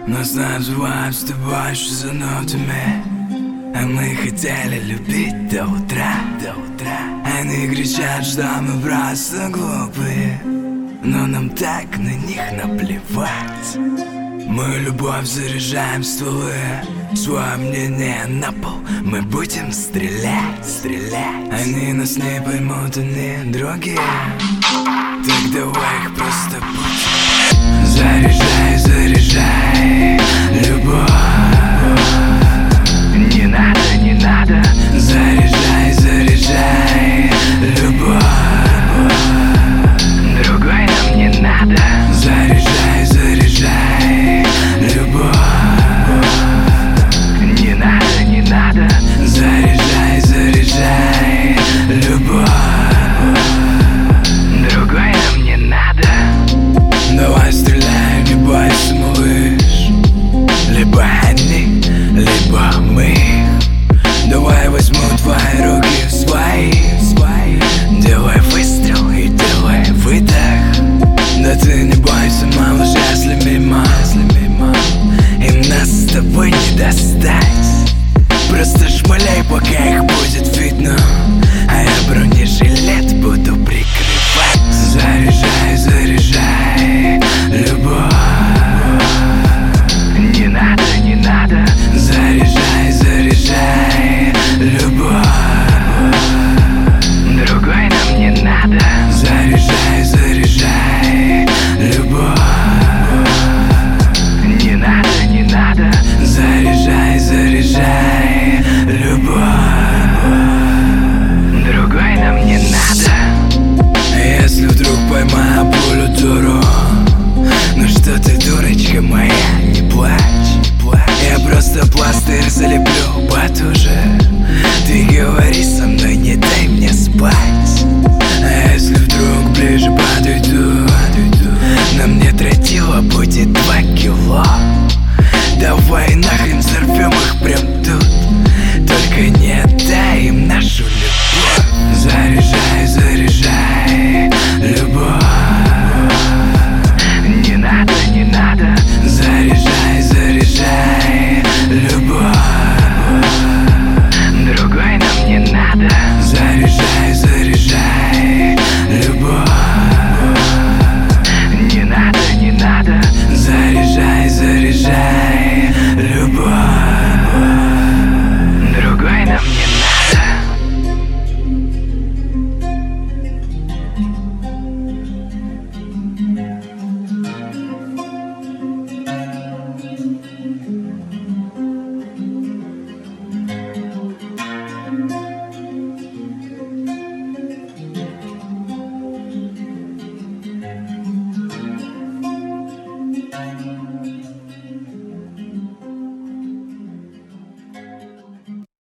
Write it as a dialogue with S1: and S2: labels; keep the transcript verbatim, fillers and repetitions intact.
S1: Нас называют с тобой шизанутыми, а мы хотели любить до утра, до утра. Они кричат, что мы просто глупые, но нам так на них наплевать. Мы любовь заряжаем стволы, свое мнение на пол мы будем стрелять, стрелять. Они нас не поймут, они другие, так давай их просто будем. Заряжай, заряжай любовь. Не надо, не надо. Заряжай, заряжай любовь. Другой нам не надо. Заряжай, заряжай любовь. Не надо, не надо. Заряжай, заряжай любовь. Другой нам не надо. Давай стреляй, не бойся, малыш. Либо они, либо мы. Давай возьму твои руки в свои, свои. Делай выстрел и делай выдох. Да ты не бойся, малыш, если мимо, если мимо. Им нас с тобой не достать. Просто шмаляй, пока их будет видно, а я бронежилет буду прикрывать. Заряжай, заряжай любовь. Не надо, не надо. Заряжай, заряжай любовь. Другой нам не надо. Заряжай, заряжай любовь. Не надо, не надо. Заряжай, заряжай любовь. Другой нам не надо. Если вдруг поймаю пулю дуру, ну что ты, дурочка моя, не плачь, не плачь. Я просто пластырь залеплю потуже. Ты говори со мной, не дай мне спать. А если вдруг ближе подойду, на мне тротила будет два кило. Давай нахрен взорвем их прям тут. Только не дай им нашу любовь. Заряжай, заряжай любовь. Не надо, не надо. Заряжай, заряжай любовь. Другой нам не надо. Заряжай, заряжай любовь. Не надо, не надо. Заряжай, заряжай любовь. Другой нам не надо.